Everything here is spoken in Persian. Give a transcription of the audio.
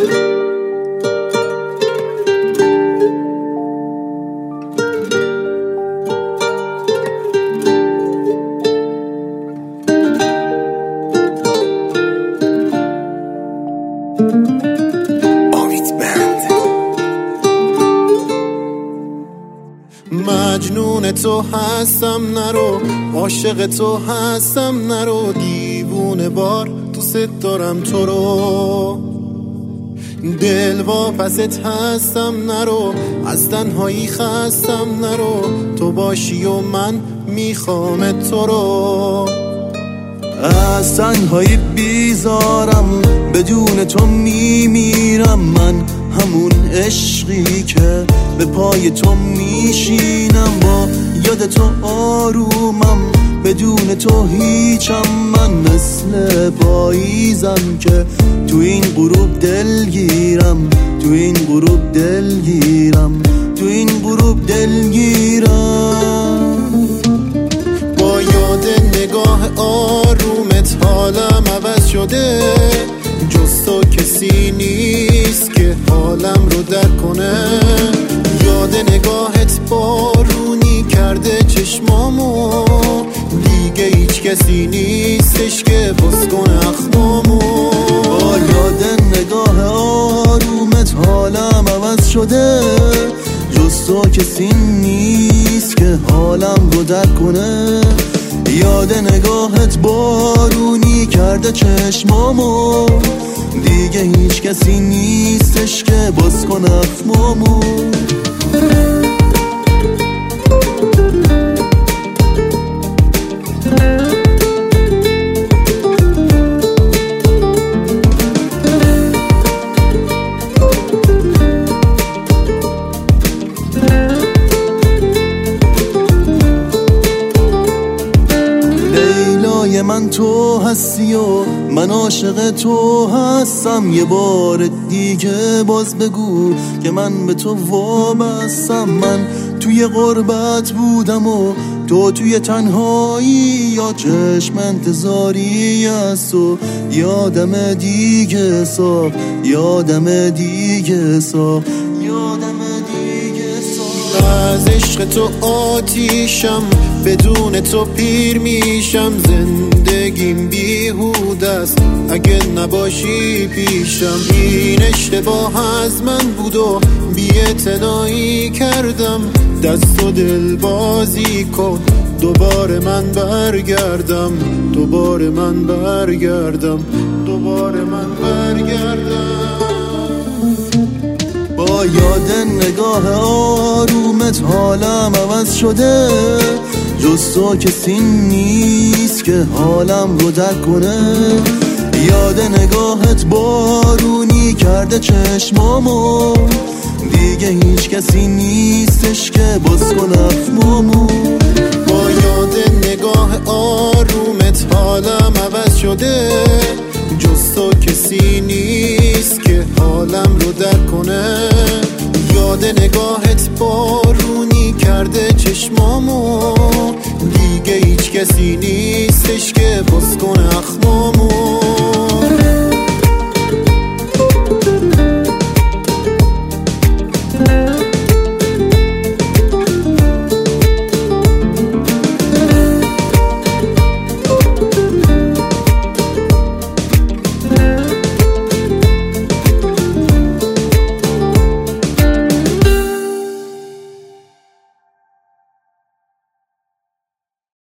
مجنون تو هستم نرو، عاشق تو هستم نرو، دیوونه بار دوست دارم تو رو، دل واپست هستم نرو، از تنهایی خستم نرو، تو باشی و من میخوام تو رو. از تنهایی بیزارم، بدون تو میمیرم، من همون عشقی که به پای تو میشینم، با یاد تو آرومم، بدون تو هیچم، من مثل پاییزم که تو این غروب دلگیرم، تو این غروب دلگیرم، تو این غروب دلگیرم. با یاد نگاه آرومت حالم عوض شده، جز تو کسی نیست که حالم رو درک کنه، یاد نگاهت بارونی کرده چشمامو، دیگه هیچ کسی نیستش که باز کنه اخمامو. با یاد نگاه آرومت حالم عوض شده، جز تو کسی نیست که حالم رو درک کنه، یاد نگاهت بارونی کرده چشمامو، دیگه هیچ کسی نیستش که باز کنه اخمامو. من تو هستی و من عاشق تو هستم، یه بار دیگه باز بگو که من به تو وابستم، من توی غربت بودم و تو توی تنهایی، یا چشم انتظاری است و یادم دیگه ساخت، یادم دیگه ساخت، یادم دیگه ساخت. از عشق تو آتیشم، بدون تو پیر میشم، زندگیم بیهوده است اگه نباشی پیشم، این اشتباه از من بود و بی‌اعتنایی کردم، دست و دل بازی کن دوباره من برگردم، دوباره من برگردم، دوباره من برگردم. با یاد نگاه آرومت حالم عوض شده، جز تو کسی نیست که حالم رو درک کنه، یاد نگاهت بارونی کرده چشمامو، دیگه هیچ کسی نیستش که باز کنه اخمامو. با یاد نگاه آرومت حالم عوض شده، جز تو کسی نیست که حالم رو درک کنه، یاد نگاهت بارونی کرده چشمامو، دیگه هیچ کسی نیستش که باز کنه اخمامو.